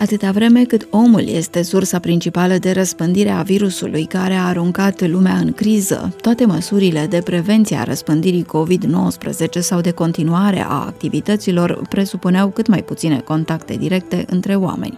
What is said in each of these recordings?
Atâta vreme cât omul este sursa principală de răspândire a virusului care a aruncat lumea în criză, toate măsurile de prevenție a răspândirii COVID-19 sau de continuare a activităților presupuneau cât mai puține contacte directe între oameni.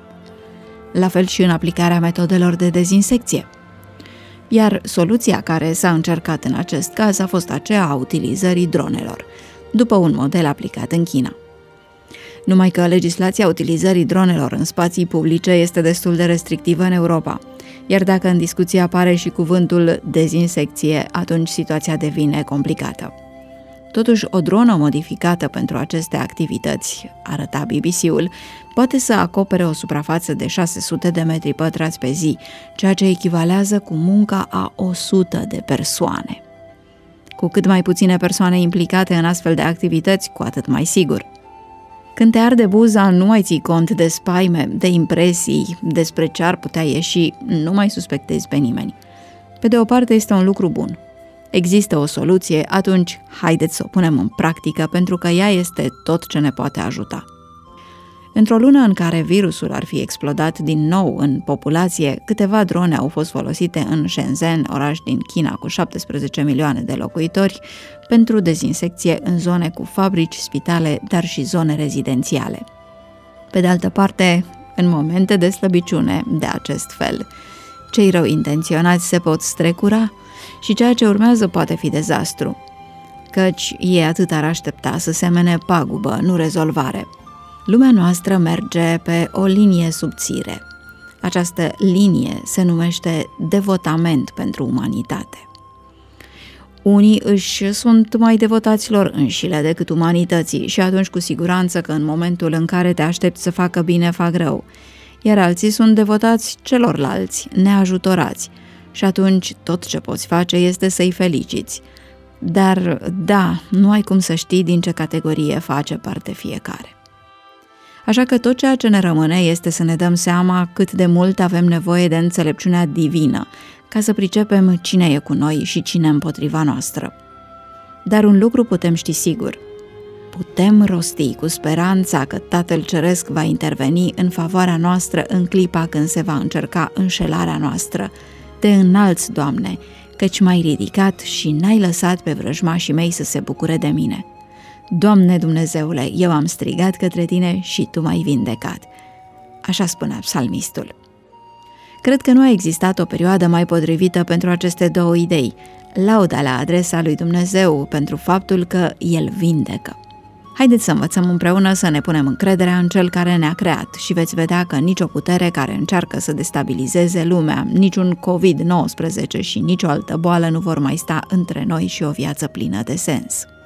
La fel și în aplicarea metodelor de dezinsecție. Iar soluția care s-a încercat în acest caz a fost aceea a utilizării dronelor, după un model aplicat în China. Numai că legislația utilizării dronelor în spații publice este destul de restrictivă în Europa, iar dacă în discuție apare și cuvântul dezinsecție, atunci situația devine complicată. Totuși, o dronă modificată pentru aceste activități, arăta BBC-ul, poate să acopere o suprafață de 600 de metri pătrați pe zi, ceea ce echivalează cu munca a 100 de persoane. Cu cât mai puține persoane implicate în astfel de activități, cu atât mai sigur. Când te arde buza, nu mai ții cont de spaime, de impresii, despre ce ar putea ieși, nu mai suspectezi pe nimeni. Pe de o parte este un lucru bun. Există o soluție, atunci haideți să o punem în practică, pentru că ea este tot ce ne poate ajuta. Într-o lună în care virusul ar fi explodat din nou în populație, câteva drone au fost folosite în Shenzhen, oraș din China cu 17 milioane de locuitori, pentru dezinsecție în zone cu fabrici, spitale, dar și zone rezidențiale. Pe de altă parte, în momente de slăbiciune de acest fel, cei rău intenționați se pot strecura și ceea ce urmează poate fi dezastru, căci ei atât ar aștepta să semene pagubă, nu rezolvare. Lumea noastră merge pe o linie subțire. Această linie se numește devotament pentru umanitate. Unii își sunt mai devotați lor înșile decât umanității și atunci cu siguranță că în momentul în care te aștepți să facă bine, fac rău, iar alții sunt devotați celorlalți, neajutorați, și atunci tot ce poți face este să-i feliciți. Dar, da, nu ai cum să știi din ce categorie face parte fiecare. Așa că tot ceea ce ne rămâne este să ne dăm seama cât de mult avem nevoie de înțelepciunea divină, ca să pricepem cine e cu noi și cine împotriva noastră. Dar un lucru putem ști sigur. Putem rosti cu speranța că Tatăl Ceresc va interveni în favoarea noastră în clipa când se va încerca înșelarea noastră. Te înalți, Doamne, căci m-ai ridicat și n-ai lăsat pe vrăjmașii mei să se bucure de mine. Doamne Dumnezeule, eu am strigat către Tine și Tu m-ai vindecat. Așa spunea psalmistul. Cred că nu a existat o perioadă mai potrivită pentru aceste două idei. Lauda la adresa lui Dumnezeu pentru faptul că El vindecă. Haideți să învățăm împreună să ne punem încrederea în Cel care ne-a creat și veți vedea că nicio putere care încearcă să destabilizeze lumea, niciun COVID-19 și nicio altă boală nu vor mai sta între noi și o viață plină de sens.